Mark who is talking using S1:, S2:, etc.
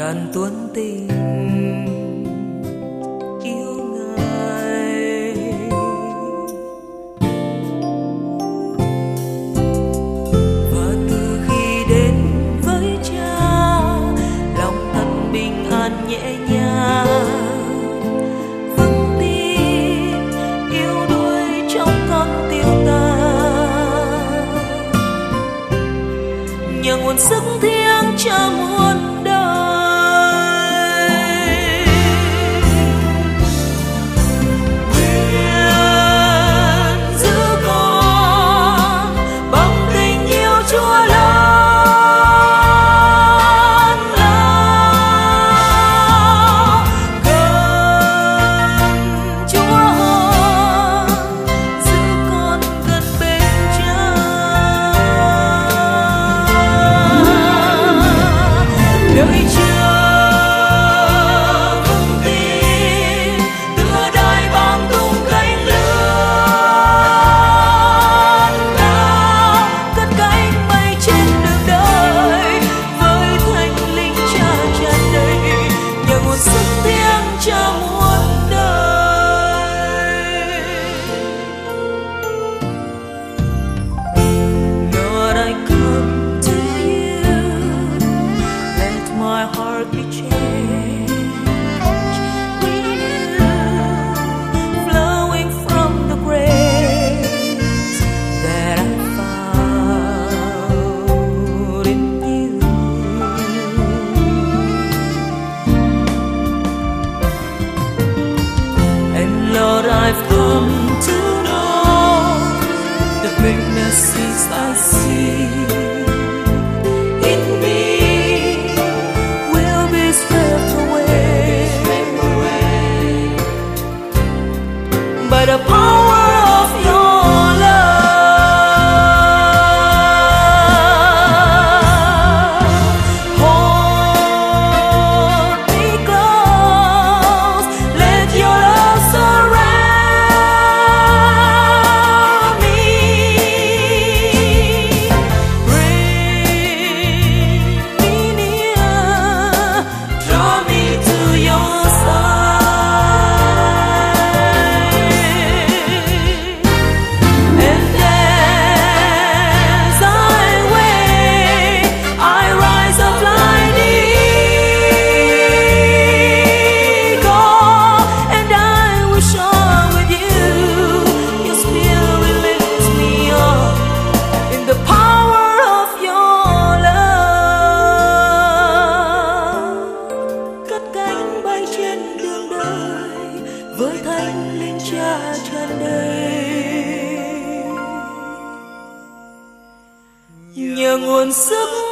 S1: ngàn tuấn tình yêu Ngài. Và từ khi đến với Cha, lòng thân bình an nhẹ nhàng, vững tin yêu đuổi trong con tiêu tan, nhờ nguồn sức thiêng cho muôn đời. Nguyện giữ con bằng tình yêu Chúa lớn lao, gần Chúa hơn, giữ con gần bên Cha. Đợi chờ vững tin, tựa đai bám tung cánh lớn cao, cất cánh bay trên đường đời với Thánh Linh Cha tràn đầy, nhờ nguồn sức thiêng cho muôn đời. Lord, I come to you. Let my heart be changed, renewed, flowing from the grace that I found in you. And Lord, I've come to know the weaknesses I see in me will be swept away by the power of your love. Hold me close, let your love surround me. Bring me near, draw me to your side. And as I wait, I rise up like eagle, and I will soar with you. Your spirit lifts me up in the power of your love. Cất cánh bay trên đường đời với Thánh Linh Cha tràn đầy, nhờ nguồn sức